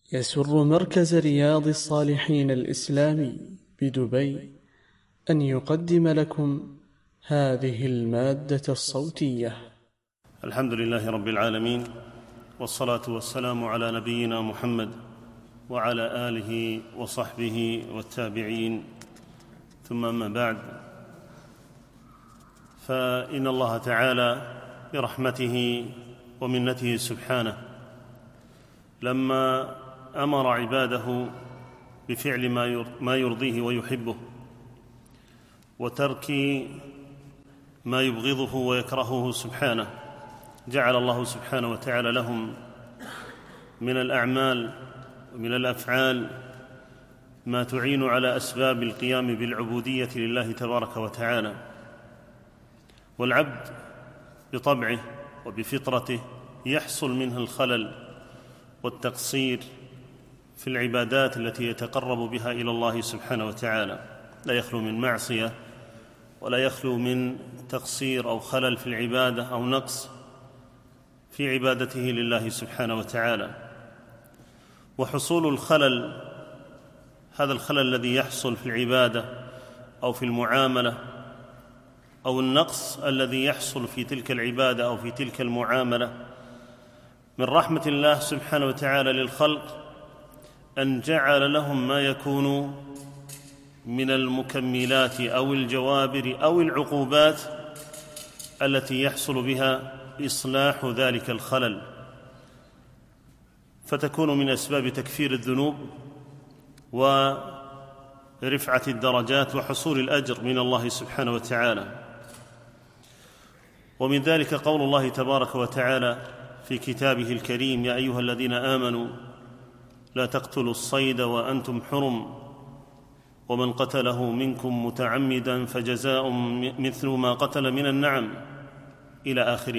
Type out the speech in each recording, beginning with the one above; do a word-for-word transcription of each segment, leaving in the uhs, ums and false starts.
يسر مركز رياض الصالحين الإسلامي بدبي أن يقدم لكم هذه المادة الصوتية. الحمد لله رب العالمين، والصلاة والسلام على نبينا محمد وعلى آله وصحبه والتابعين، ثم أما بعد، فإن الله تعالى برحمته ومنته سبحانه لما أمر عباده بفعل ما يرضيه ويحبه وترك ما يبغضه ويكرهه سبحانه، جعل الله سبحانه وتعالى لهم من الأعمال ومن الأفعال ما تعين على أسباب القيام بالعبودية لله تبارك وتعالى. والعبد بطبعه وبفطرته يحصل منه الخلل والتقصير في العبادات التي يتقرب بها إلى الله سبحانه وتعالى، لا يخلو من معصية ولا يخلو من تقصير أو خلل في العبادة أو نقص في عبادته لله سبحانه وتعالى. وحصول الخلل، هذا الخلل الذي يحصل في العبادة أو في المعاملة، أو النقص الذي يحصل في تلك العبادة أو في تلك المعاملة، من رحمة الله سبحانه وتعالى للخلق أن جعل لهم ما يكون من المكملات أو الجوابر أو العقوبات التي يحصل بها إصلاح ذلك الخلل، فتكون من أسباب تكفير الذنوب ورفعة الدرجات وحصول الأجر من الله سبحانه وتعالى. ومن ذلك قول الله تبارك وتعالى في كتابه الكريم: يا أيها الذين آمنوا لا تقتلوا الصيد وأنتم حرم ومن قتله منكم متعمدا فجزاء مثل ما قتل من النعم، إلى آخره.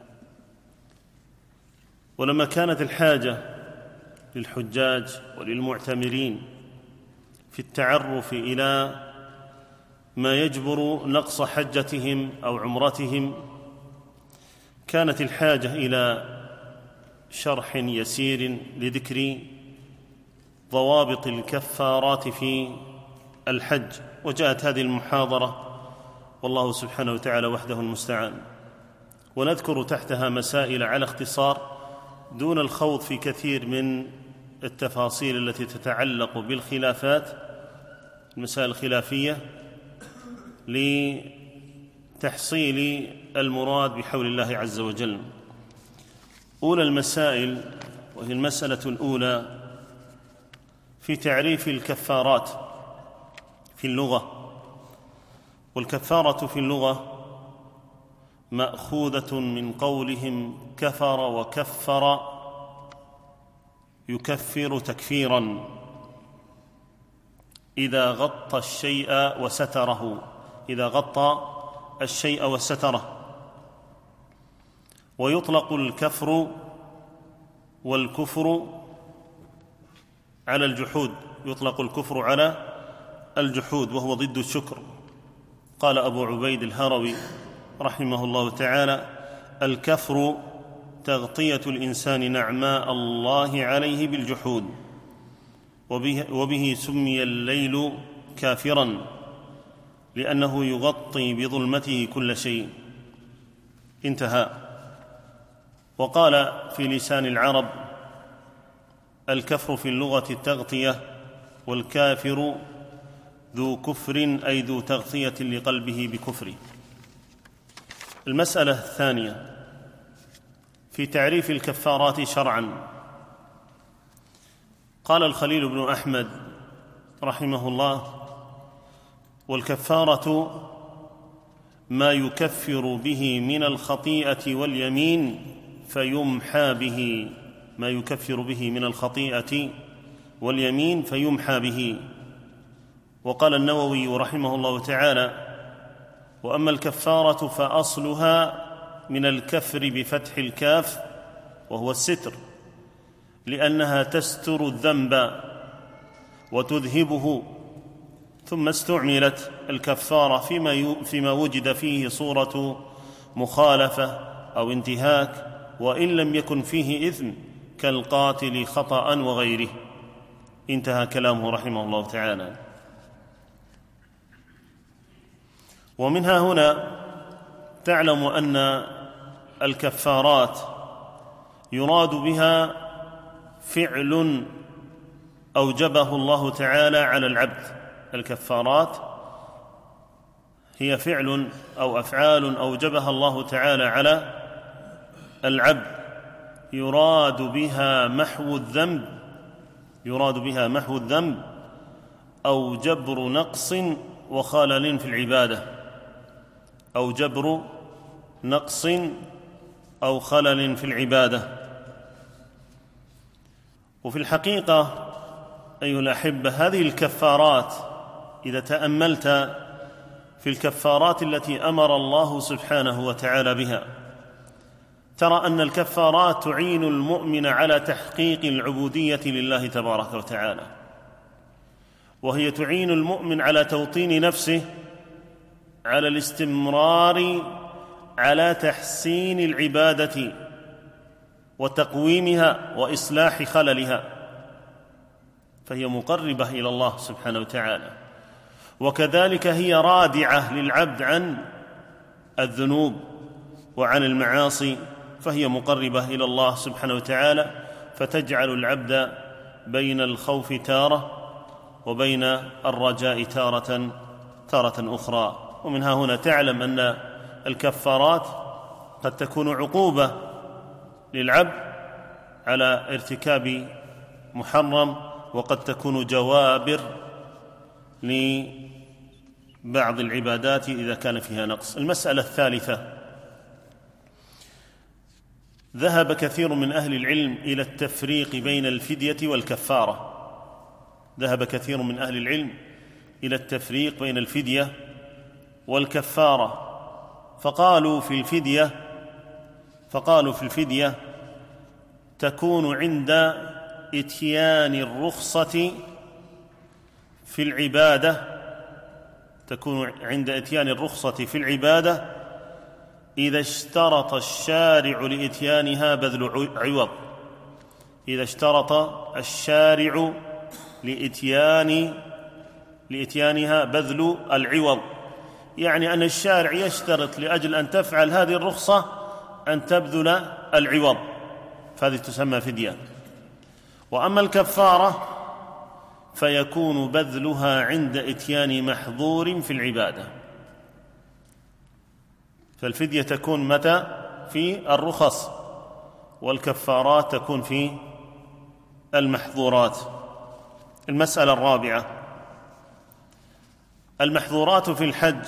ولما كانت الحاجة للحجاج وللمعتمرين في التعرف إلى ما يجبر نقص حجتهم أو عمرتهم، كانت الحاجة إلى شرح يسير لذكر ضوابط الكفارات في الحج، وجاءت هذه المحاضرة والله سبحانه وتعالى وحده المستعان. ونذكر تحتها مسائل على اختصار دون الخوض في كثير من التفاصيل التي تتعلق بالخلافات، المسائل الخلافية، لتحصيل المراد بحول الله عز وجل. أولى المسائل، وهي المسألة الأولى في تعريف الكفارات في اللغة. والكفارة في اللغة مأخوذة من قولهم كفر وكفر يكفر تكفيرا، إذا غطى الشيء وستره، إذا غطى الشيء وستره. ويطلق الكفر والكفر على الجحود، يطلق الكفر على الجحود وهو ضد الشكر. قال أبو عبيد الهروي رحمه الله تعالى: الكفر تغطية الإنسان نعماء الله عليه بالجحود، وبه, وبه سمي الليل كافرا، لأنه يغطي بظلمته كل شيء. انتهى. وقال في لسان العرب: الكفر في اللغة التغطية، والكافر ذو كفر أي ذو تغطية لقلبه بكفره. المسألة الثانية في تعريف الكفارات شرعا. قال الخليل بن أحمد رحمه الله: والكفارة ما يكفر به من الخطيئة واليمين فيمحى به، ما يكفر به من الخطيئة واليمين فيمحى به. وقال النووي رحمه الله تعالى: وأما الكفارة فأصلها من الكفر بفتح الكاف، وهو الستر، لأنها تستر الذنب وتذهبه. ثم استعملت الكفارة فيما, فيما وجد فيه صورة مخالفة أو انتهاك، وإن لم يكن فيه إثم، كالقاتل خطأ وغيره. انتهى كلامه رحمه الله تعالى. ومنها هنا تعلم أن الكفارات يراد بها فعل أوجبه الله تعالى على العبد. الكفارات هي فعل أو أفعال أوجبها الله تعالى على العبد يراد بها محو الذنب يراد بها محو الذنب أو جبر نقص وخلل في العبادة أو جبر نقص أو خلل في العبادة. وفي الحقيقة أيها الأحبة هذه الكفارات إذا تأملت في الكفارات التي أمر الله سبحانه وتعالى بها ترى أن الكفارات تعين المؤمن على تحقيق العبودية لله تبارك وتعالى، وهي تعين المؤمن على توطين نفسه على الاستمرار على تحسين العبادة وتقويمها وإصلاح خللها، فهي مقربة إلى الله سبحانه وتعالى. وكذلك هي رادعة للعبد عن الذنوب وعن المعاصي، فهي مقربة إلى الله سبحانه وتعالى، فتجعل العبد بين الخوف تارة وبين الرجاء تارة تارة أخرى. ومنها هنا تعلم أن الكفارات قد تكون عقوبة للعبد على ارتكاب محرم، وقد تكون جوابر لبعض العبادات إذا كان فيها نقص. المسألة الثالثة، ذهب كثير من أهل العلم إلى التفريق بين الفدية والكفارة ذهب كثير من أهل العلم إلى التفريق بين الفدية والكفارة فقالوا في الفدية فقالوا في الفدية تكون عند إتيان الرخصة في العبادة تكون عند إتيان الرخصة في العبادة إذا اشترط الشارع لإتيانها بذل عوض إذا اشترط الشارع لإتيان لإتيانها بذل العوض، يعني أن الشارع يشترط لأجل أن تفعل هذه الرخصة أن تبذل العوض، فهذه تسمى فدية. وأما الكفارة فيكون بذلها عند إتيان محظور في العبادة. فالفدية تكون متى؟ في الرخص، والكفارات تكون في المحظورات. المسألة الرابعة، المحظورات في الحج.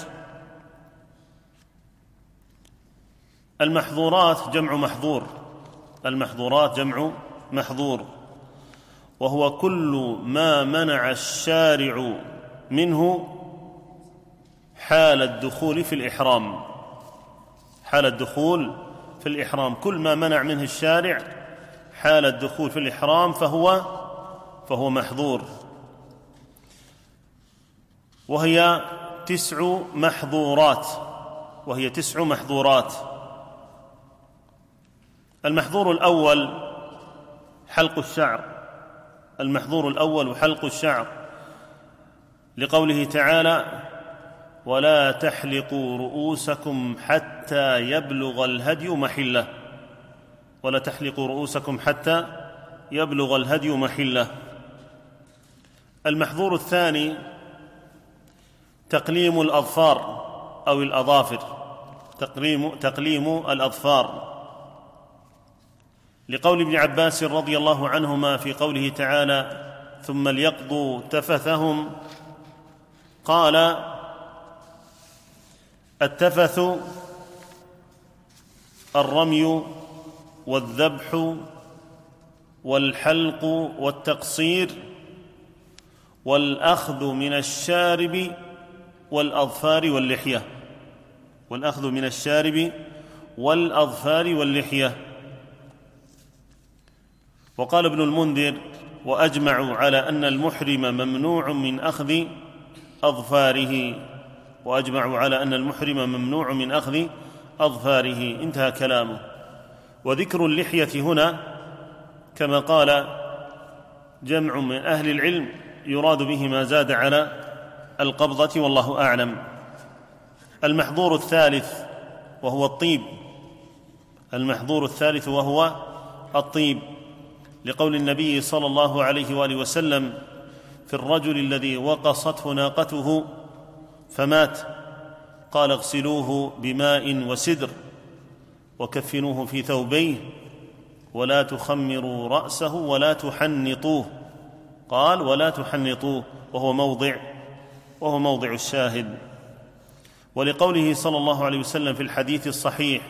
المحظورات جمع محظور المحظورات جمع محظور وهو كل ما منع الشارع منه حال الدخول في الإحرام حال الدخول في الإحرام كل ما منع منه الشارع حال الدخول في الإحرام فهو فهو محظور، وهي تسع محظورات وهي تسع محظورات المحظور الأول حلق الشعر المحظور الأول حلق الشعر، لقوله تعالى: ولا تحلقوا رؤوسكم حتى يبلغ الهدي محله ولا تحلقوا رؤوسكم حتى يبلغ الهدي محله. المحظور الثاني تقليم الأظفار أو الأظافر تقليم, تقليم الأظفار، لقول ابن عباس رضي الله عنهما في قوله تعالى: ثم ليقضوا تفثهم، قال: التفث الرمي والذبح والحلق والتقصير والأخذ من الشارب والأظفار واللحية والأخذ من الشارب والأظفار واللحية. وقال ابن المنذر: وأجمعوا على أن المحرم ممنوع من أخذ أظفاره وأجمعوا على أن المحرم ممنوع من أخذ أظفاره. انتهى كلامه. وذكر اللحية هنا كما قال جمع من أهل العلم يراد به ما زاد على القبضة والله أعلم. المحظور الثالث وهو الطيب المحظور الثالث وهو الطيب لقول النبي صلى الله عليه وآله وسلم في الرجل الذي وقصته ناقته فمات قال اغسلوه بماء وسدر وكفنوه في ثوبيه ولا تخمروا رأسه ولا تحنطوه. قال ولا تحنطوه وهو موضع وهو موضع الشاهد. ولقوله صلى الله عليه وسلم في الحديث الصحيح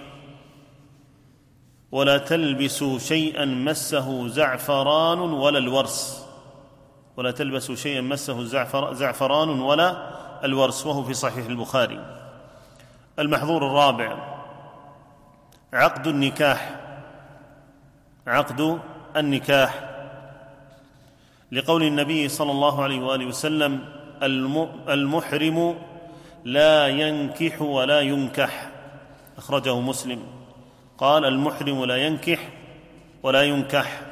ولا تلبسوا شيئا مسه زعفران ولا الورس ولا تلبسوا شيئا مسه زعفران ولا الورس وهو في صحيح البخاري. المحظور الرابع عقد النكاح عقد النكاح لقول النبي صلى الله عليه وآله وسلم المحرم لا ينكح ولا ينكح أخرجه مسلم. قال المحرم لا ينكح ولا ينكح.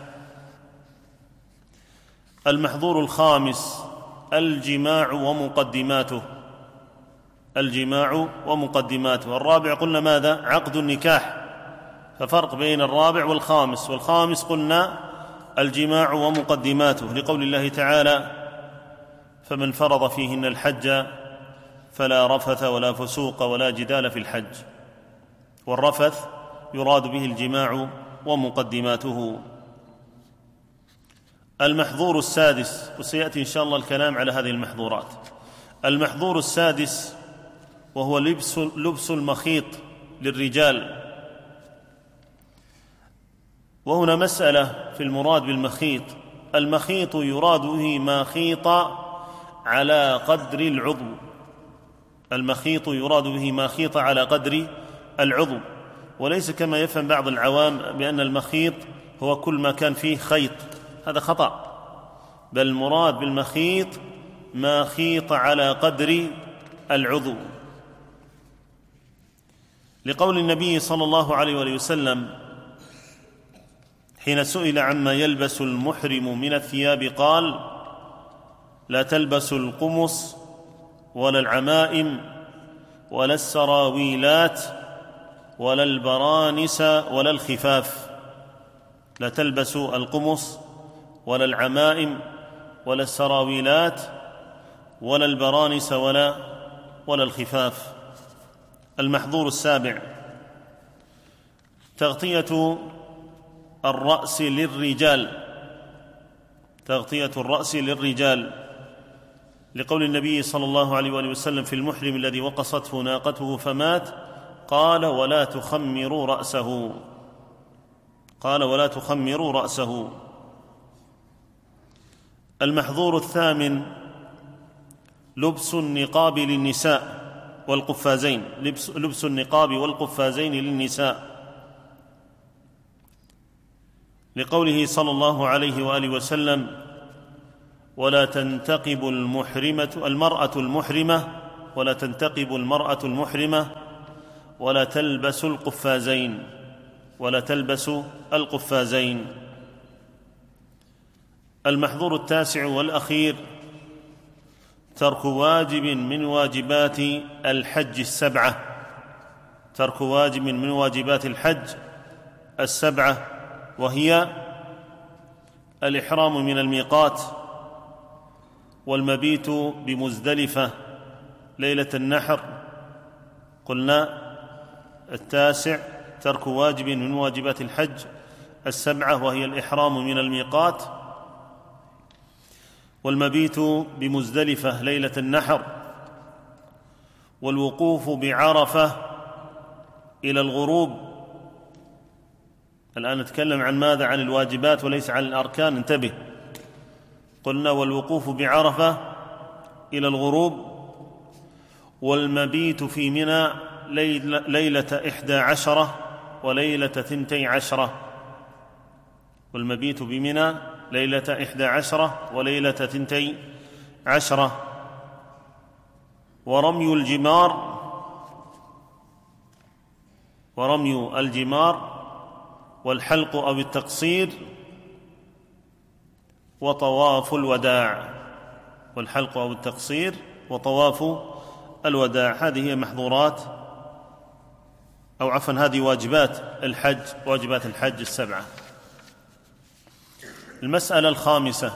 المحظور الخامس الجماع ومقدماته الجماع ومقدماته. الرابع قلنا ماذا؟ عقد النكاح، ففرق بين الرابع والخامس. والخامس قلنا الجماع ومقدماته لقول الله تعالى فمن فرض فيهن الحج فلا رفث ولا فسوق ولا جدال في الحج. والرفث يراد به الجماع ومقدماته. المحظور السادس، وسيأتي إن شاء الله الكلام على هذه المحظورات. المحظور السادس وهو لبس, لبس المخيط للرجال. وهنا مسألة في المراد بالمخيط. المخيط يراد به ما خيط على قدر العضو المخيط يراد به ما خيط على قدر العضو، وليس كما يفهم بعض العوام بأن المخيط هو كل ما كان فيه خيط، هذا خطأ، بل المراد بالمخيط ما خيط على قدر العضو، لقول النبي صلى الله عليه وآله وسلم حين سئل عما يلبس المحرم من الثياب قال لا تلبسوا القمص ولا العمائم ولا السراويلات ولا البرانس ولا الخفاف. لا تلبسوا القمص ولا العمائم ولا السراويلات ولا البرانس ولا ولا الخفاف. المحظور السابع تغطية الرأس للرجال تغطية الرأس للرجال لقول النبي صلى الله عليه وآله وسلم في المحرم الذي وقصته ناقته فمات قال ولا تخمروا رأسه قال ولا تخمروا رأسه. المحظور الثامن لبس النقاب للنساء والقفازين لبس, لبس النقاب والقفازين للنساء لقوله صلى الله عليه وآله وسلم ولا تنتقب المحرمة المرأة المحرمة ولا تنتقب المرأة المحرمة ولا تلبس القفازين ولا تلبس القفازين. المحظور التاسع والأخير ترك واجب من واجبات الحج السبعة ترك واجب من واجبات الحج السبعة وهي الإحرام من الميقات والمبيت بمزدلفة ليلة النحر. قلنا التاسع ترك واجب من واجبات الحج السبعة وهي الإحرام من الميقات والمبيت بمزدلفة ليلة النحر والوقوف بعرفة إلى الغروب. الآن نتكلم عن ماذا؟ عن الواجبات وليس عن الأركان، انتبه. قلنا والوقوف بعرفة إلى الغروب والمبيت في منى ليلة إحدى عشرة وليلة ثنتي عشرة والمبيت بمنى ليلة إحدى عشرة وليلة ثنتي عشرة. ورمي الجمار ورمي الجمار والحلق أو التقصير وطواف الوداع، والحلق أو التقصير وطواف الوداع. هذه هي محظورات أو عفوا هذه واجبات الحج، واجبات الحج السبعة. المسألة الخامسة: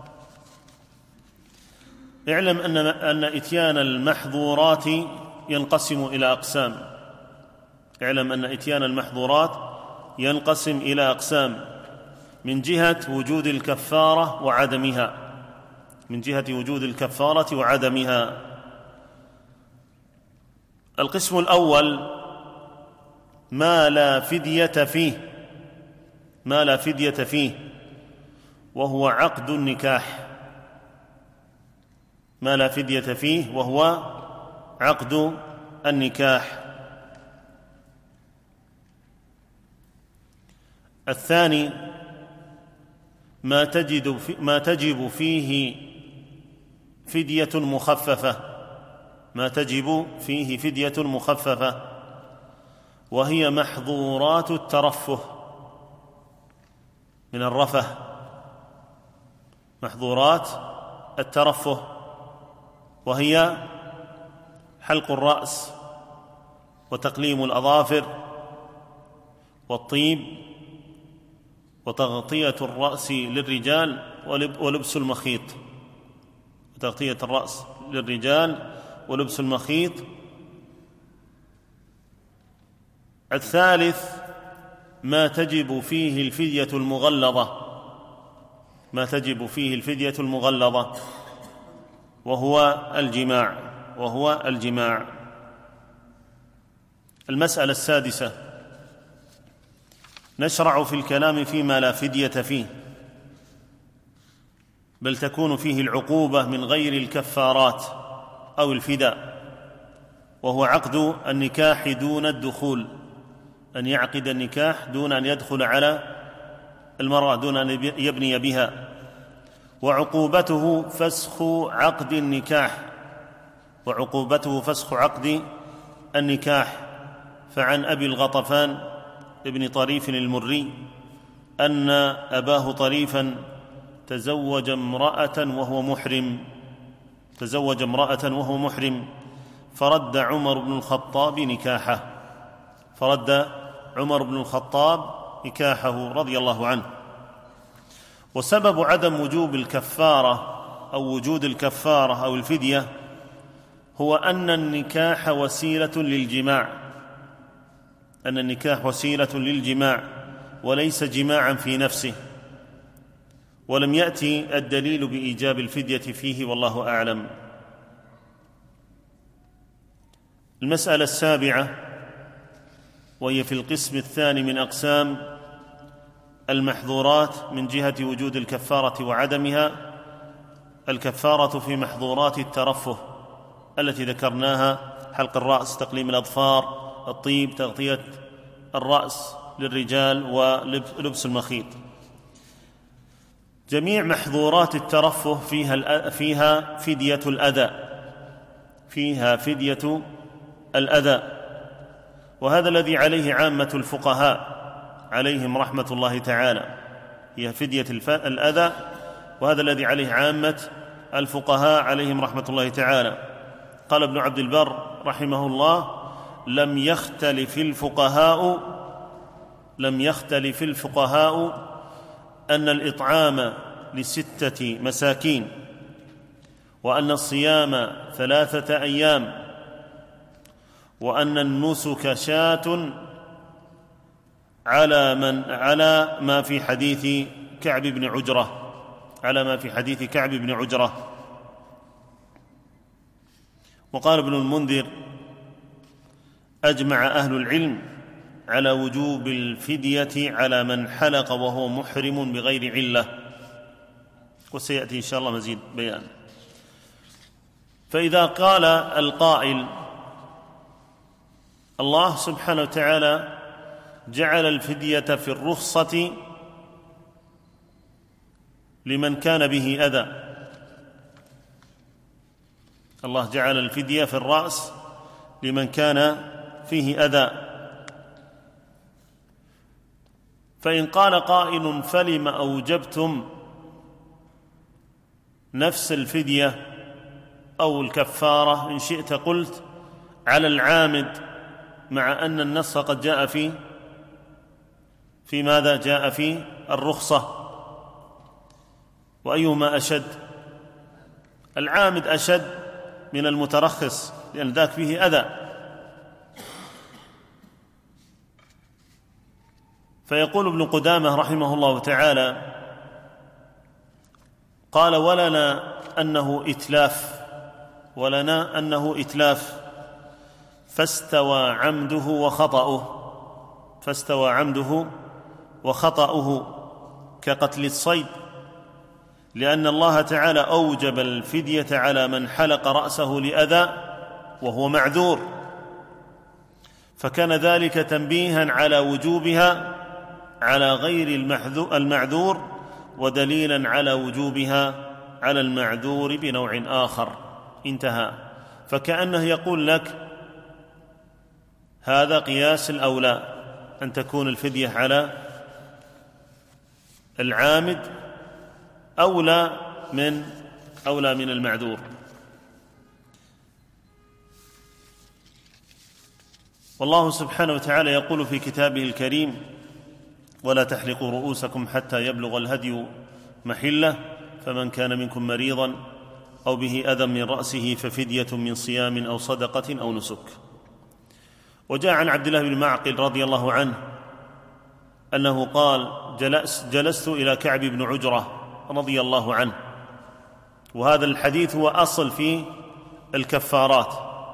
اعلم أن أن إتيان المحظورات ينقسم إلى أقسام. اعلم أن إتيان المحظورات ينقسم إلى أقسام: من جهة وجود الكفارة وعدمها، من جهة وجود الكفارة وعدمها. القسم الأول: ما لا فدية فيه، ما لا فدية فيه، وهو عقد النكاح. ما لا فدية فيه وهو عقد النكاح. الثاني: ما تجد في ما تجب فيه فدية مخففة، ما تجب فيه فدية مخففة، وهي محظورات الترفه من الرفه، محظورات الترفه، وهي حلق الرأس وتقليم الأظافر والطيب وتغطية الرأس للرجال ولبس المخيط، وتغطية الرأس للرجال ولبس المخيط. الثالث: ما تجب فيه الفدية المغلظة، ما تجب فيه الفدية المغلظة، وهو الجماع، وهو الجماع. المسألة السادسة: نشرع في الكلام فيما لا فدية فيه، بل تكون فيه العقوبة من غير الكفارات أو الفداء، وهو عقد النكاح دون الدخول، أن يعقد النكاح دون أن يدخل على المرأة، دون أن يبني بها. وعقوبته فسخ عقد النكاح، وعقوبته فسخ عقد النكاح. فعن أبي الغطفان ابن طريف المري أن أباه طريفا تزوج امرأة وهو محرم، تزوج امرأة وهو محرم، فرد عمر بن الخطاب نكاحه، فرد عمر بن الخطاب نكاحه رضي الله عنه. وسبب عدم وجوب الكفارة أو وجود الكفارة أو الفدية هو أن النكاح وسيلة للجماع، أن النكاح وسيلة للجماع وليس جماعا في نفسه، ولم يأتي الدليل بإيجاب الفدية فيه، والله أعلم. المسألة السابعة، وهي في القسم الثاني من أقسام المحظورات من جهة وجود الكفارة وعدمها: الكفارة في محظورات الترفه التي ذكرناها: حلق الرأس، تقليم الأظفار، الطيب، تغطية الرأس للرجال ولبس المخيط. جميع محظورات الترفه فيها فيها فدية الأذى، فيها فدية الأذى، وهذا الذي عليه عامة الفقهاء عليهم رحمة الله تعالى، هي فدية الأذى، وهذا الذي عليه عامة الفقهاء عليهم رحمة الله تعالى. قال ابن عبد البر رحمه الله: لم يختلف الفقهاء لم يختلف الفقهاء أن الإطعام لستة مساكين، وأن الصيام ثلاثة أيام، وأن النسك شاة، على من على ما في حديث كعب بن عجرة، على ما في حديث كعب بن عجرة. وقال ابن المنذر: أجمع أهل العلم على وجوب الفدية على من حلق وهو محرم بغير علة، وسيأتي إن شاء الله مزيد بيان. فإذا قال القائل: الله سبحانه وتعالى جعل الفدية في الرخصة لمن كان به أذى، الله جعل الفدية في الرأس لمن كان فيه أذى، فإن قال قائل: فلم أوجبتم نفس الفدية أو الكفارة إن شئت قلت على العامد، مع أن النص قد جاء في في ماذا؟ جاء في الرخصة. وأيهما أشد؟ العامد أشد من المترخص، لأن ذاك فيه أذى. فيقول ابن قدامة رحمه الله تعالى: قال: ولنا أنه إتلاف ولنا أنه إتلاف فاستوى عمده وخطأه فاستوى عمده وخطأه كقتل الصيد، لأن الله تعالى أوجب الفدية على من حلق رأسه لأذى وهو معذور، فكان ذلك تنبيها على وجوبها على غير المعذور، ودليلا على وجوبها على المعذور بنوع آخر. انتهى. فكأنه يقول لك هذا قياس الأولى، أن تكون الفدية على العامد أولى من أولى من المعذور. والله سبحانه وتعالى يقول في كتابه الكريم: ولا تحلقوا رؤوسكم حتى يبلغ الهدي محله، فمن كان منكم مريضا أو به أذى من رأسه ففدية من صيام أو صدقة أو نسك. وجاء عن عبد الله بن معقل رضي الله عنه أنه قال: جلس جلست إلى كعب بن عجرة رضي الله عنه. وهذا الحديث هو أصل في الكفارات.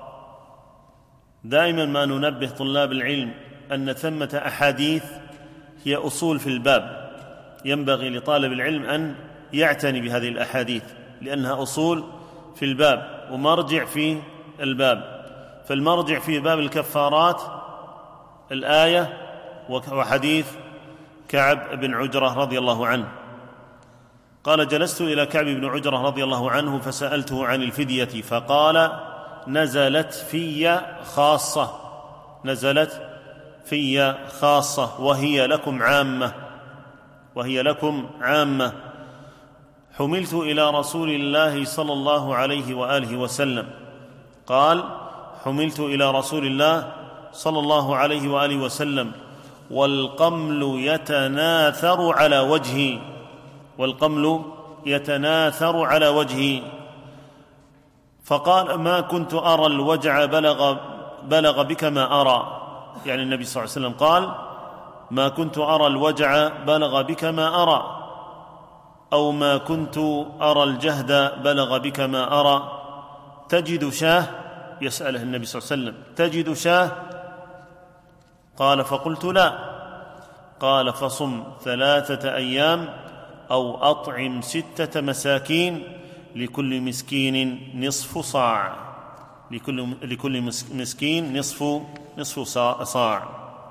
دائما ما ننبه طلاب العلم أن ثمة أحاديث هي أصول في الباب، ينبغي لطالب العلم أن يعتني بهذه الأحاديث، لأنها أصول في الباب ومرجع في الباب. فالمرجع في باب الكفارات الآية وحديث كعب بن عجرة رضي الله عنه. قال: جلست إلى كعب بن عجرة رضي الله عنه فسألته عن الفدية، فقال: نزلت في خاصة نزلت في خاصة وهي لكم عامة وهي لكم عامة حملت إلى رسول الله صلى الله عليه وآله وسلم. قال: حملت إلى رسول الله صلى الله عليه وآله وسلم والقمل يتناثر على وجهي والقمل يتناثر على وجهي فقال: ما كنت أرى الوجع بلغ بلغ بك ما أرى. يعني النبي صلى الله عليه وسلم قال: ما كنت أرى الوجع بلغ بك ما أرى، أو ما كنت أرى الجهد بلغ بك ما أرى. تجد شاه؟ يسأله النبي صلى الله عليه وسلم: تجد شاه؟ قال: فقلت: لا. قال: فصم ثلاثة أيام أو أطعم ستة مساكين لكل مسكين نصف صاع لكل لكل مسكين نصف نصف صاع.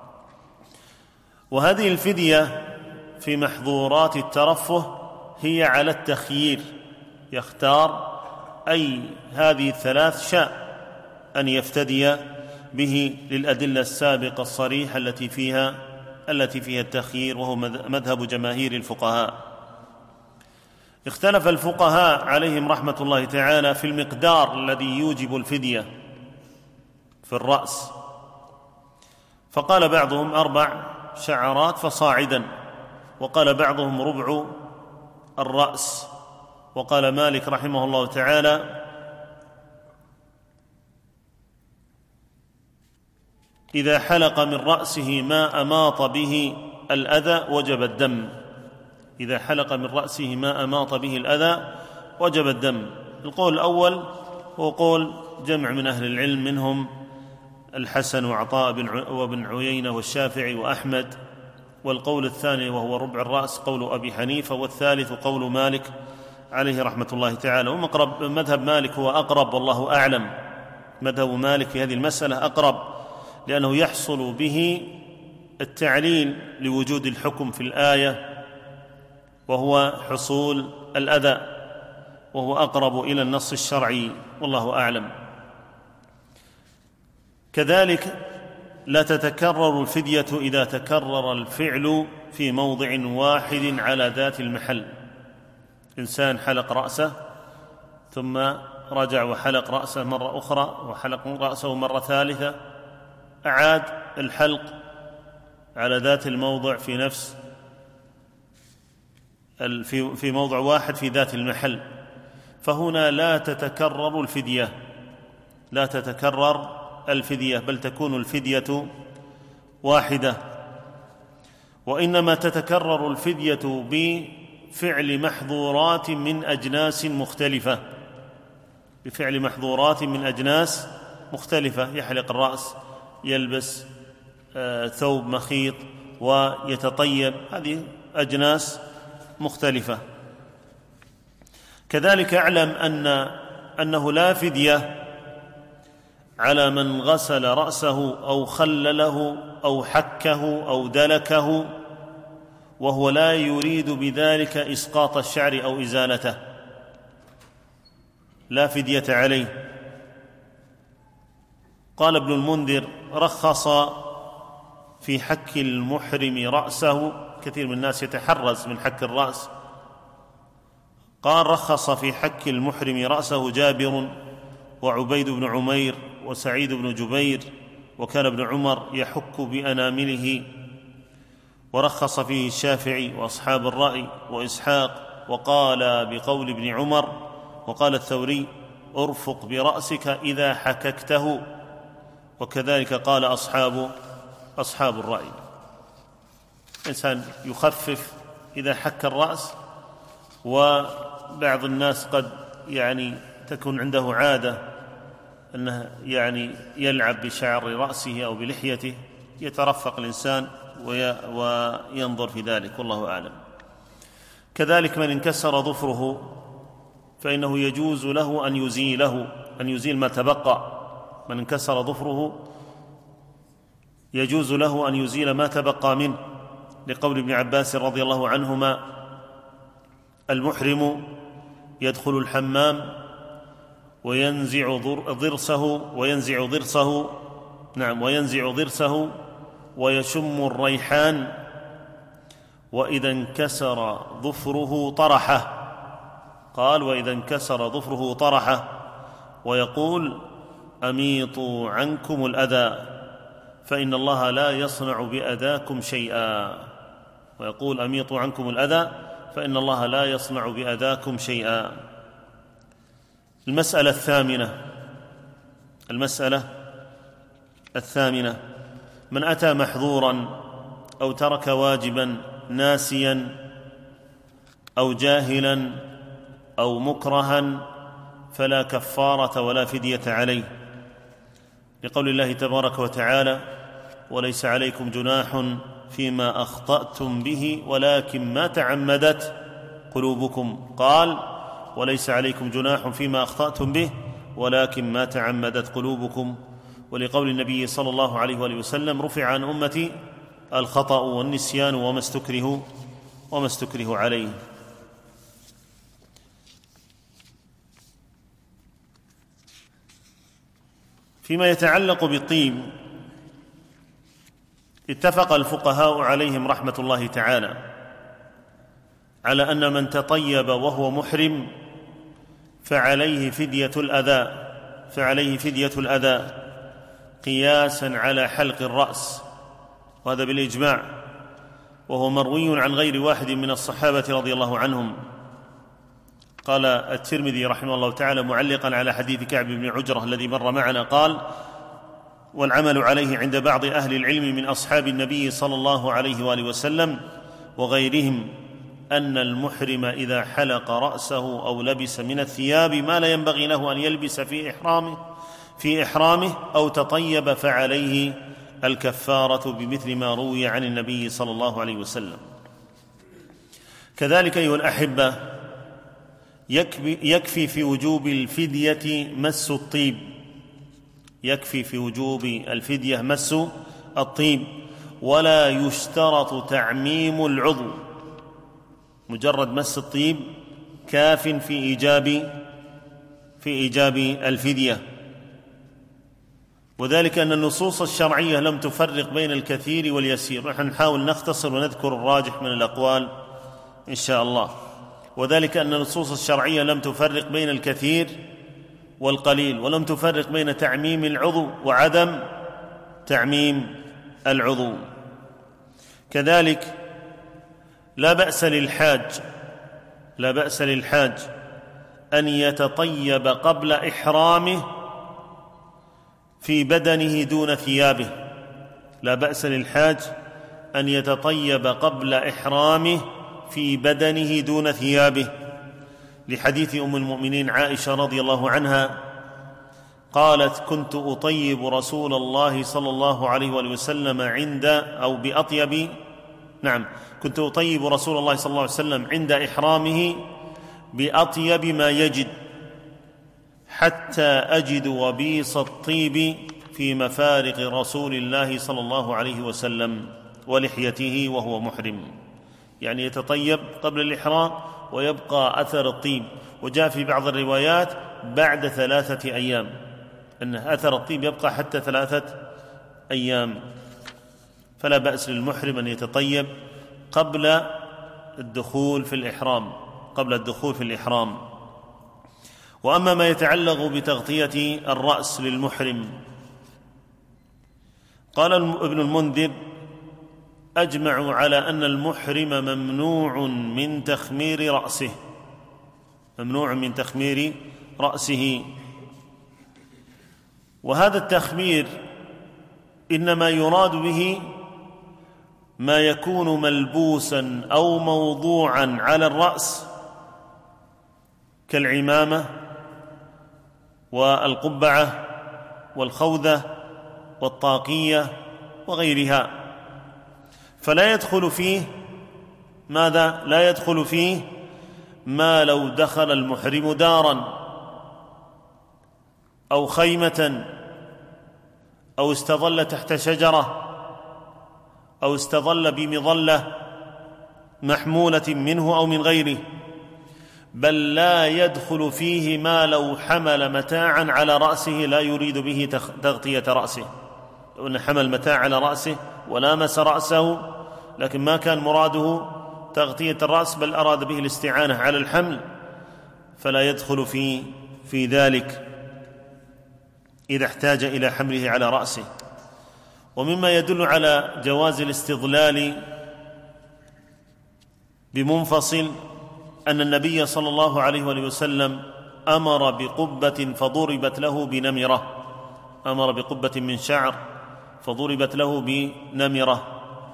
وهذه الفدية في محظورات الترفه هي على التخيير، يختار أي هذه الثلاث شاء أن يفتدي به للأدلة السابقة الصريحة التي فيها التي فيها التخيير، وهو مذهب جماهير الفقهاء. اختلف الفقهاء عليهم رحمة الله تعالى في المقدار الذي يوجب الفدية في الرأس، فقال بعضهم أربع شعرات فصاعدا، وقال بعضهم ربع الرأس. وقال مالك رحمه الله تعالى: إذا حلق من رأسه ما أماط به الأذى وجب الدم إذا حلق من رأسه ما أماط به الأذى وجب الدم. القول الأول هو قول جمع من أهل العلم، منهم الحسن وعطاء وابن عيينة والشافعي وأحمد. والقول الثاني وهو ربع الرأس قول أبي حنيفة. والثالث قول مالك عليه رحمة الله تعالى. ومقرب مذهب مالك هو أقرب، والله أعلم. مذهب مالك في هذه المسألة أقرب، لأنه يحصل به التعليل لوجود الحكم في الآية، وهو حصول الأذى، وهو أقرب إلى النص الشرعي، والله أعلم. كذلك لا تتكرر الفدية إذا تكرر الفعل في موضع واحد على ذات المحل. إنسان حلق رأسه ثم رجع وحلق رأسه مرة أخرى وحلق رأسه مرة ثالثة، أعاد الحلق على ذات الموضع في نفس في موضع واحد في ذات المحل، فهنا لا تتكرر الفدية لا تتكرر الفدية بل تكون الفدية واحدة، وإنما تتكرر الفدية بفعل محظورات من أجناس مختلفة بفعل محظورات من أجناس مختلفة يحلق الرأس، يلبس آه ثوب مخيط ويتطيب، هذه أجناس مختلفة. كذلك اعلم أن أنه لا فدية على من غسل رأسه أو خلله أو حكه أو دلكه وهو لا يريد بذلك إسقاط الشعر أو إزالته، لا فدية عليه. قال ابن المنذر: رخص في حك المحرم رأسه، كثير من الناس يتحرز من حك الرأس، قال: رخص في حك المحرم رأسه جابر وعبيد بن عمير وسعيد بن جبير، وكان ابن عمر يحك بأنامله، ورخص فيه الشافعي وأصحاب الرأي وإسحاق، وقال بقول ابن عمر، وقال الثوري: ارفق برأسك إذا حككته، وكذلك قال أصحاب أصحاب الرأي. الإنسان يخفف إذا حك الرأس، وبعض الناس قد يعني تكون عنده عادة أنه يعني يلعب بشعر رأسه أو بلحيته، يترفق الإنسان وينظر في ذلك، والله أعلم. كذلك من انكسر ظفره فإنه يجوز له أن يزيله أن يزيل ما تبقى. من انكسر ظفره يجوز له أن يزيل ما تبقى منه، لقول ابن عباس رضي الله عنهما: المحرم يدخل الحمام وينزع ضرسه وينزع ضرسه نعم وينزع ضرسه ويشم الريحان، وإذا انكسر ظفره طرحه. قال: وإذا انكسر ظفره طرحه، ويقول: أميطوا عنكم الأذى فإن الله لا يصنع بأذاكم شيئا ويقول أميطوا عنكم الأذى فإن الله لا يصنع بأذاكم شيئا. المسألة الثامنة المسألة الثامنة من أتى محظورا أو ترك واجبا ناسيا أو جاهلا أو مكرها فلا كفارة ولا فدية عليه، لقول الله تبارك وتعالى: وليس عليكم جناح فيما أخطأتم به ولكن ما تعمدت قلوبكم. قال: وليس عليكم جناح فيما أخطأتم به ولكن ما تعمدت قلوبكم. ولقول النبي صلى الله عليه وآله وسلم: رفع عن أمتي الخطأ والنسيان وما استكرهوا وما استكرهوا عليه. فيما يتعلق بالطيب، اتفق الفقهاء عليهم رحمة الله تعالى على أن من تطيب وهو محرم فعليه فدية الأذى فعليه فدية الأذى قياسا على حلق الرأس، وهذا بالإجماع، وهو مروي عن غير واحد من الصحابة رضي الله عنهم. قال الترمذي رحمه الله تعالى معلقا على حديث كعب بن عجرة الذي مر معنا، قال: والعمل عليه عند بعض أهل العلم من أصحاب النبي صلى الله عليه وآله وسلم وغيرهم أن المحرم إذا حلق رأسه أو لبس من الثياب ما لا ينبغي له أن يلبس في إحرامه في إحرامه أو تطيب فعليه الكفارة بمثل ما روي عن النبي صلى الله عليه وسلم. كذلك أيها الأحبة، يكفي في وجوب الفدية مس الطيب يكفي في وجوب الفدية مس الطيب ولا يشترط تعميم العضو، مجرد مس الطيب كاف في إيجاب في إيجاب الفدية. وذلك أن النصوص الشرعية لم تفرق بين الكثير واليسير، نحن نحاول نختصر ونذكر الراجح من الأقوال إن شاء الله. وذلك أن النصوص الشرعية لم تفرق بين الكثير والقليل، ولم تفرق بين تعميم العضو وعدم تعميم العضو. كذلك لا بأس للحاج لا بأس للحاج أن يتطيب قبل إحرامه في بدنه دون ثيابه لا بأس للحاج أن يتطيب قبل إحرامه في بدنه دون ثيابه، لحديث أم المؤمنين عائشة رضي الله عنها قالت: كنت أطيب رسول الله صلى الله عليه وآله وسلم عند أو بأطيب نعم كنت أطيب رسول الله صلى الله عليه وسلم عند إحرامه بأطيب ما يجد، حتى أجد وبيص الطيب في مفارق رسول الله صلى الله عليه وسلم ولحيته وهو محرم، يعني يتطيب قبل الإحرام ويبقى أثر الطيب. وجاء في بعض الروايات بعد ثلاثة أيام أن أثر الطيب يبقى حتى ثلاثة أيام، فلا بأس للمحرم أن يتطيب قبل الدخول في الإحرام قبل الدخول في الإحرام. وأما ما يتعلق بتغطية الرأس للمحرم، قال ابن المنذر: أجمعوا على أن المحرم ممنوع من تخمير رأسه ممنوع من تخمير رأسه وهذا التخمير إنما يراد به ما يكون ملبوسا أو موضوعا على الرأس كالعمامة والقبعة والخوذة والطاقية وغيرها، فلا يدخل فيه ماذا؟ لا يدخل فيه ما لو دخل المحرم دارا أو خيمة أو استظل تحت شجرة أو استظل بمظلة محمولة منه أو من غيره، بل لا يدخل فيه ما لو حمل متاعا على رأسه لا يريد به تغطية رأسه. لو أن حمل متاع على رأسه ولامس رأسه لكن ما كان مراده تغطية الرأس بل أراد به الاستعانة على الحمل، فلا يدخل في في ذلك إذا احتاج إلى حمله على رأسه. ومما يدل على جواز الاستظلال بمنفصل أن النبي صلى الله عليه وآله وسلم أمر بقبة فضربت له بنمرة أمر بقبة من شعر فضربت له بنمرة.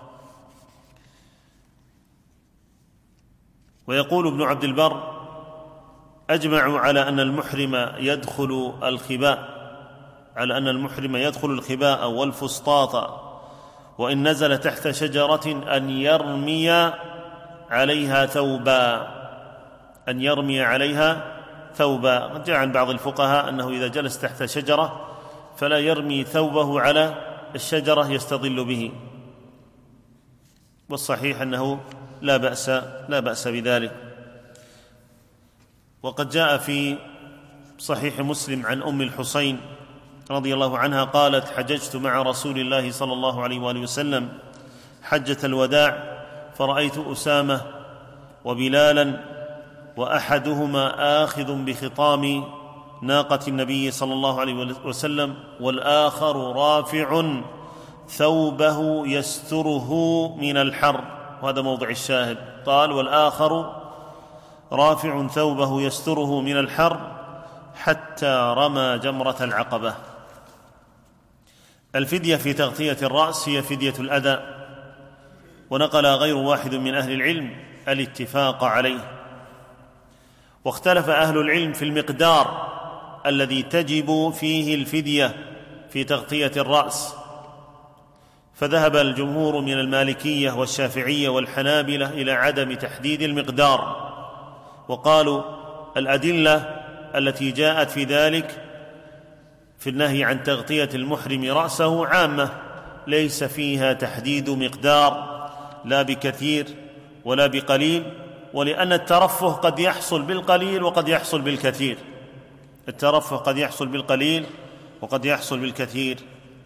ويقول ابن عبد البر: أجمعوا على أن المحرم يدخل الخباء على أن المحرم يدخل الخباء والفسطاط وإن نزل تحت شجرة أن يرمي عليها ثوبا أن يرمي عليها ثوبا. قد جاء عن بعض الفقهاء أنه إذا جلس تحت شجرة فلا يرمي ثوبه على الشجرة يستظل به، والصحيح أنه لا بأس لا بأس بذلك. وقد جاء في صحيح مسلم عن أم الحسين رضي الله عنها قالت: حججت مع رسول الله صلى الله عليه وآله وسلم حجة الوداع فرأيت أسامة وبلالا وأحدهما آخذ بخطام ناقة النبي صلى الله عليه وسلم والآخر رافع ثوبه يستره من الحر، وهذا موضع الشاهد. قال: والآخر رافع ثوبه يستره من الحر حتى رمى جمرة العقبة. الفدية في تغطية الرأس هي فدية الأذى، ونقل غير واحد من أهل العلم الاتفاق عليه. واختلف أهل العلم في المقدار الذي تجب فيه الفدية في تغطية الرأس، فذهب الجمهور من المالكية والشافعية والحنابلة إلى عدم تحديد المقدار، وقالوا الأدلة التي جاءت في ذلك في النهي عن تغطية المحرم رأسه عامة ليس فيها تحديد مقدار لا بكثير ولا بقليل، ولأن الترفه قد يحصل بالقليل وقد يحصل بالكثير الترفه قد يحصل بالقليل وقد يحصل بالكثير.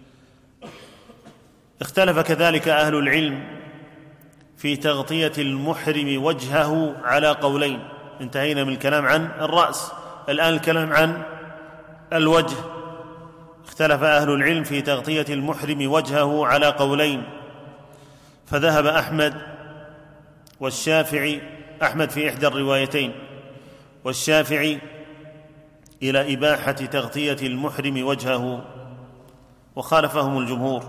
اختلف كذلك أهل العلم في تغطية المحرم وجهه على قولين، انتهينا من الكلام عن الرأس، الآن الكلام عن الوجه. اختلف أهل العلم في تغطية المحرم وجهه على قولين، فذهب أحمد والشافعي، أحمد في إحدى الروايتين، والشافعي إلى إباحة تغطية المحرم وجهه، وخالفهم الجمهور.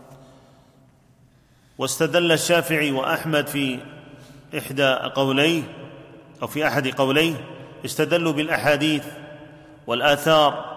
واستدل الشافعي وأحمد في إحدى قوليه أو في أحد قوليه، استدلوا بالأحاديث والآثار،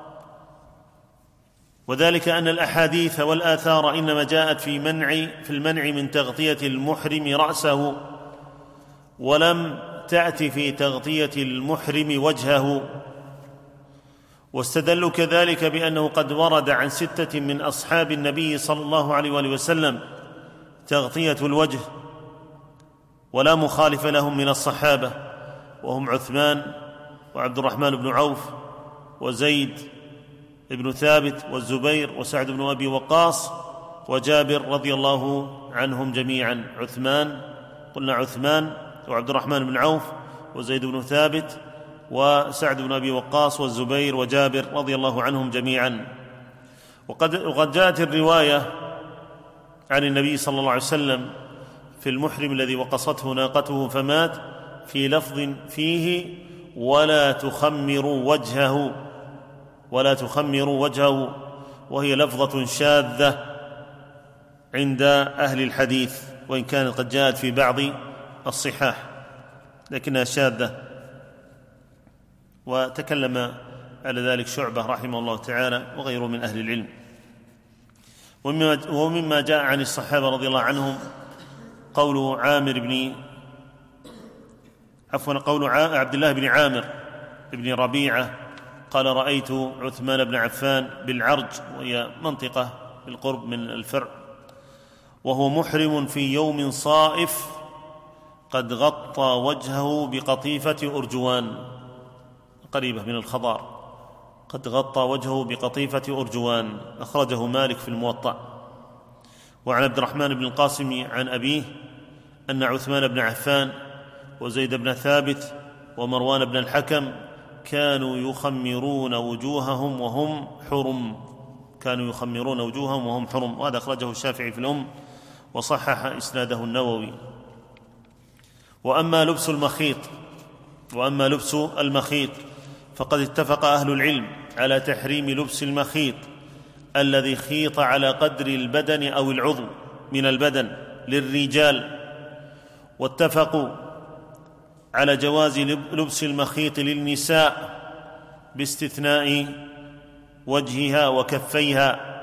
وذلك أن الأحاديث والآثار إنما جاءت في منع في المنع من تغطية المحرم رأسه، ولم تأتي في تغطية المحرم وجهه. واستدلوا كذلك بأنه قد ورد عن ستة من أصحاب النبي صلى الله عليه وآله وسلم تغطية الوجه، ولا مخالف لهم من الصحابة، وهم عثمان وعبد الرحمن بن عوف وزيد بن ثابت والزبير وسعد بن أبي وقاص وجابر رضي الله عنهم جميعا. عثمان، قلنا عثمان وعبد الرحمن بن عوف وزيد بن ثابت وسعد بن أبي وقاص والزبير وجابر رضي الله عنهم جميعا. وقد, وقد جاءت الرواية عن النبي صلى الله عليه وسلم في المحرم الذي وقصته ناقته فمات في لفظ فيه ولا تخمروا وجهه، ولا تخمروا وجهه، وهي لفظة شاذة عند أهل الحديث، وإن كانت قد جاءت في بعض الصحاح لكنها شاذة. وتكلم على ذلك شعبة رحمه الله تعالى وغيره من أهل العلم. ومما جاء عن الصحابة رضي الله عنهم قول عامر بن عفوا قول عبد الله بن عامر بن ربيعة قال: رأيت عثمان بن عفان بالعرج، وهي منطقة بالقرب من الفرع، وهو محرم في يوم صائف قد غطى وجهه بقطيفة أرجوان، قريبة من الخضار، قد غطى وجهه بقطيفة أرجوان، أخرجه مالك في الموطأ. وعن عبد الرحمن بن القاسم عن أبيه أن عثمان بن عفان وزيد بن ثابت ومروان بن الحكم كانوا يخمرون وجوههم وهم حرم، كانوا يخمرون وجوههم وهم حرم، وهذا أخرجه الشافعي في الأم وصحح إسناده النووي. وأما لبس المخيط وأما لبس المخيط فقد اتفق أهل العلم على تحريم لبس المخيط الذي خيط على قدر البدن أو العضو من البدن للرجال، واتفقوا على جواز لبس المخيط للنساء باستثناء وجهها وكفيها،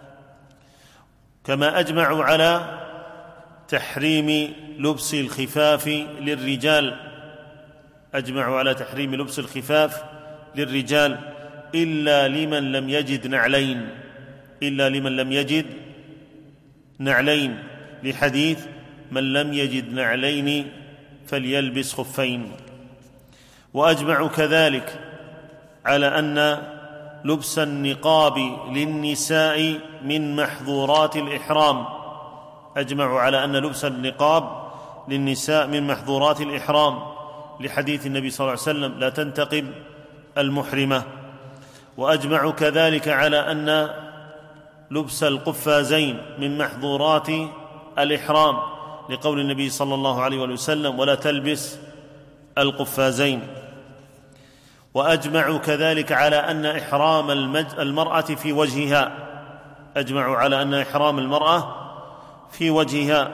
كما أجمعوا على تحريم لبس الخفاف للرجال، أجمعوا على تحريم لبس الخفاف للرجال إلا لمن لم يجد نعلين، إلا لمن لم يجد نعلين، لحديث: من لم يجد نعلين فليلبس خفين. وأجمعوا كذلك على أن لبس النقاب للنساء من محظورات الإحرام، أجمعوا على أن لبس النقاب للنساء من محظورات الإحرام، لحديث النبي صلى الله عليه وسلم: لا تنتقب المحرمة. وأجمعوا كذلك على أن لبس القفازين من محظورات الإحرام، لقول النبي صلى الله عليه وسلم: ولا تلبس القفازين. وأجمعوا كذلك على أن إحرام المرأة في وجهها، أجمعوا على أن إحرام المرأة في وجهها.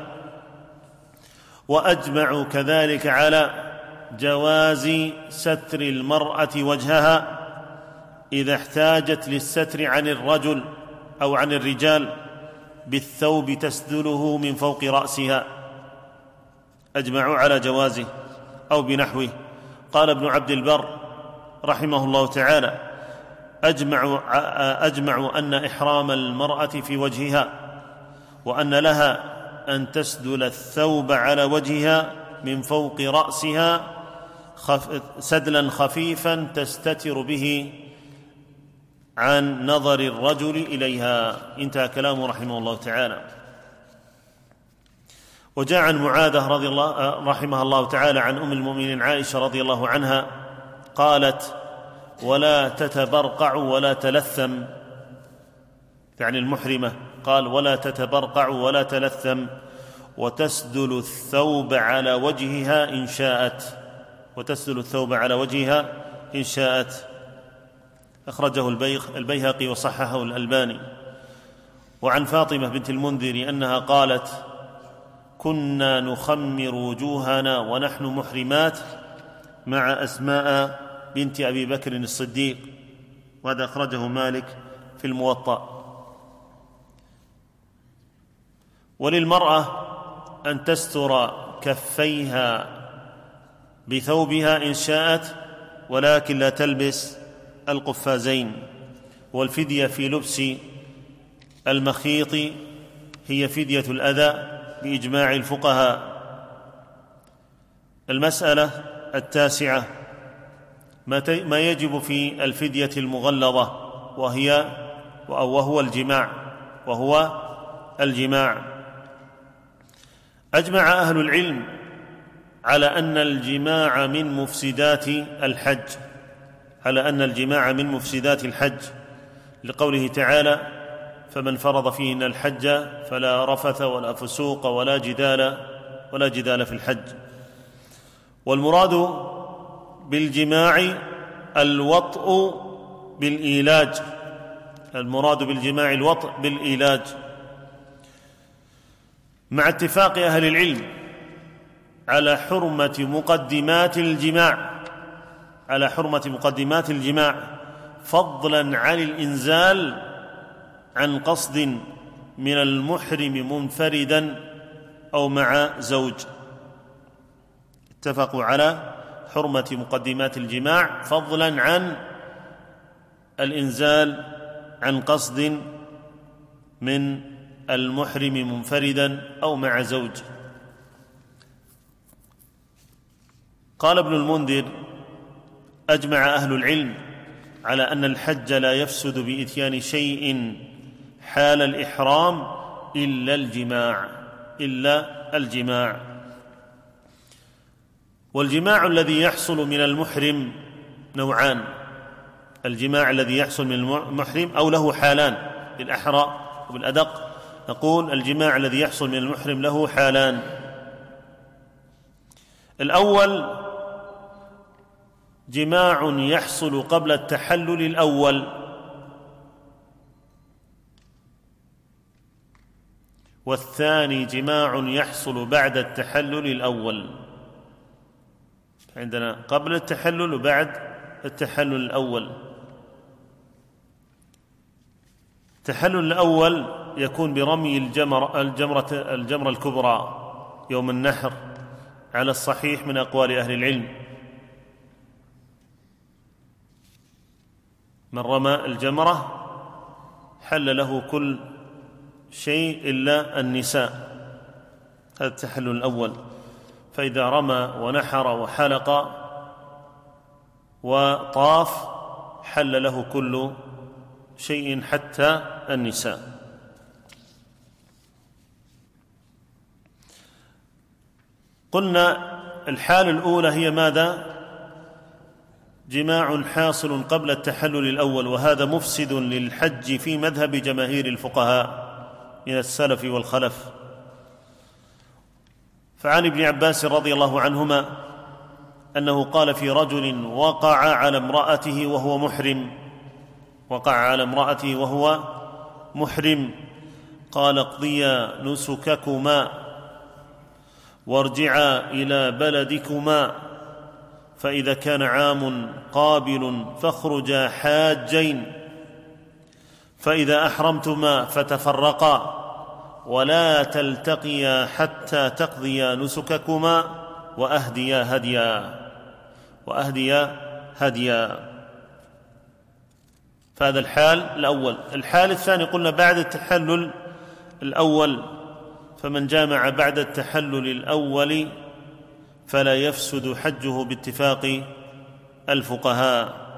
وأجمعوا كذلك على جواز ستر المرأة وجهها إذا احتاجت للستر عن الرجل أو عن الرجال بالثوب تسدله من فوق رأسها، أجمعوا على جوازه أو بنحوه. قال ابن عبد البر رحمه الله تعالى: أجمعوا, أجمعوا أن إحرام المرأة في وجهها وأن لها أن تسدل الثوب على وجهها من فوق رأسها خف سدلا خفيفا تستتر به عن نظر الرجل إليها. انتهى كلامه رحمه الله تعالى. وجاء عن معاذة رضي الله رحمها الله تعالى عن أم المؤمنين عائشة رضي الله عنها قالت: ولا تتبرقعوا ولا تلثم، يعني المحرمة، قال: ولا تتبرقعوا ولا تلثم وتسدل الثوب على وجهها إن شاءت، وتسدل الثوب على وجهها إن شاءت. أخرجه البيهقي وصححه الألباني. وعن فاطمة بنت المنذر أنها قالت: كنا نخمر وجوهنا ونحن محرمات مع أسماء بنت أبي بكر الصديق، وهذا أخرجه مالك في الموطأ. وللمرأة أن تستر كفيها بثوبها إن شاءت، ولكن لا تلبس القفازين. والفدية في لبس المخيط هي فدية الأذى بإجماع الفقهاء. المسألة التاسعة: ما يجب في الفدية المغلظة، وهي وهو الجماع وهو الجماع أجمع أهل العلم على أن الجماع من مفسدات الحج على أن الجماع من مفسدات الحج لقوله تعالى: فمن فرض فيهن الحج فلا رفث ولا فسوق ولا جدال ولا جدال في الحج. والمراد بالجماع الوطء بالإيلاج المراد بالجماع الوطء بالإيلاج مع اتفاق أهل العلم على حرمة مقدمات الجماع على حرمة مقدمات الجماع فضلا عن الإنزال عن قصد من المحرم منفردا أو مع زوج. اتفقوا على حرمة مقدمات الجماع فضلا عن الإنزال عن قصد من المحرم منفردا أو مع زوج. قال ابن المنذر: أجمع أهل العلم على أن الحج لا يفسد بإتيان شيء حال الإحرام إلا الجماع إلا الجماع والجماع الذي يحصل من المحرم نوعان: الجماع الذي يحصل من المحرم أو له حالان، بالأحرى وبالأدق نقول الجماع الذي يحصل من المحرم له حالان. الأول جماع يحصل قبل التحلل الأول، والثاني جماع يحصل بعد التحلل الأول. عندنا قبل التحلل وبعد التحلل الأول. التحلل الأول يكون برمي الجمر الجمرة الجمرة الكبرى يوم النحر على الصحيح من أقوال أهل العلم. من رمى الجمرة حل له كل شيء إلا النساء، هذا التحلل الأول. فإذا رمى ونحر وحلق وطاف حل له كل شيء حتى النساء. قلنا الحالة الأولى هي ماذا؟ جماع حاصل قبل التحلل الأول، وهذا مفسد للحج في مذهب جماهير الفقهاء من السلف والخلف. فعن ابن عباس رضي الله عنهما أنه قال في رجل وقع على امرأته وهو محرم وقع على امرأته وهو محرم قال: اقضيا نسككما وارجعا إلى بلدكما، فإذا كان عام قابل فاخرجا حاجين، فإذا أحرمتما فتفرقا ولا تلتقيا حتى تقضيا نسككما وأهديا هديا وأهديا هديا. فهذا الحال الأول. الحال الثاني قلنا بعد التحلل الأول، فمن جامع بعد التحلل الأول فلا يفسد حجه باتفاق الفقهاء.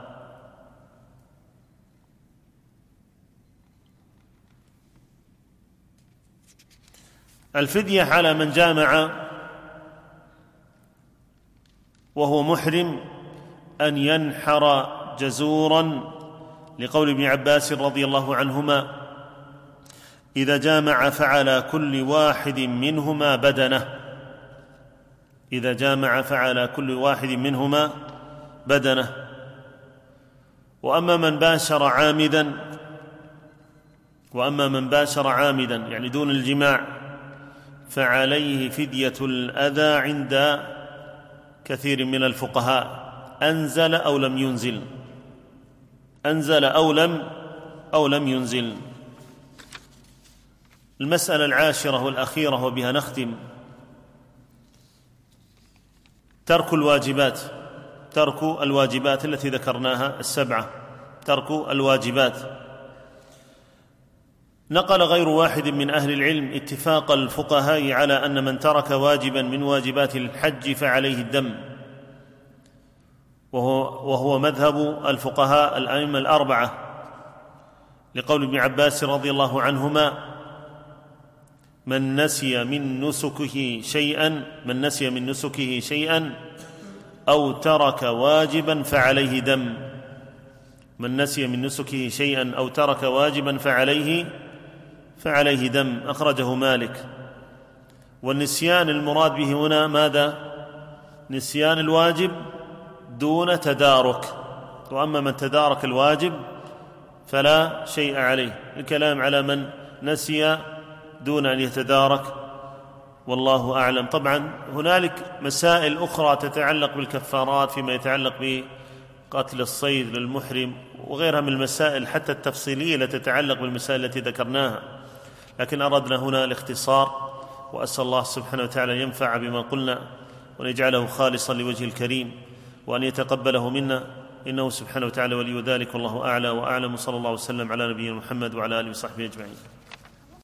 الفدية على من جامع وهو محرم أن ينحر جزورا، لقول ابن عباس رضي الله عنهما: إذا جامع فعلى كل واحد منهما بدنه إذا جامع فعلى كل واحد منهما بدنه وأما من باشر عامدا وأما من باشر عامدا يعني دون الجماع فعليه فدية الأذى عند كثير من الفقهاء، أنزل أو لم ينزل أنزل أو لم أو لم ينزل. المسألة العاشرة والأخيرة وبها نختم: ترك الواجبات ترك الواجبات التي ذكرناها السبعة ترك الواجبات. نقل غير واحد من أهل العلم اتفاق الفقهاء على أن من ترك واجبا من واجبات الحج فعليه الدم، وهو, وهو مذهب الفقهاء الأئمة الأربعة، لقول ابن عباس رضي الله عنهما: من نسي من نسكه شيئا من نسي من نسكه شيئا أو ترك واجبا فعليه دم من نسي من نسكه شيئا أو ترك واجبا فعليه فعليه دم أخرجه مالك. والنسيان المراد به هنا ماذا؟ نسيان الواجب دون تدارك، وأما من تدارك الواجب فلا شيء عليه. الكلام على من نسي دون أن يتدارك، والله أعلم. طبعا هنالك مسائل أخرى تتعلق بالكفارات فيما يتعلق بقتل الصيد للمحرم وغيرها من المسائل حتى التفصيلية التي تتعلق بالمسائل التي ذكرناها، لكن أردنا هنا الاختصار، وأسأل الله سبحانه وتعالى أن ينفع بما قلنا وأن يجعله خالصا لوجه الكريم وأن يتقبله منا، إنه سبحانه وتعالى ولي ذلك، والله أعلى وأعلم. صلى الله وسلم على نبينا محمد وعلى آله وصحبه أجمعين.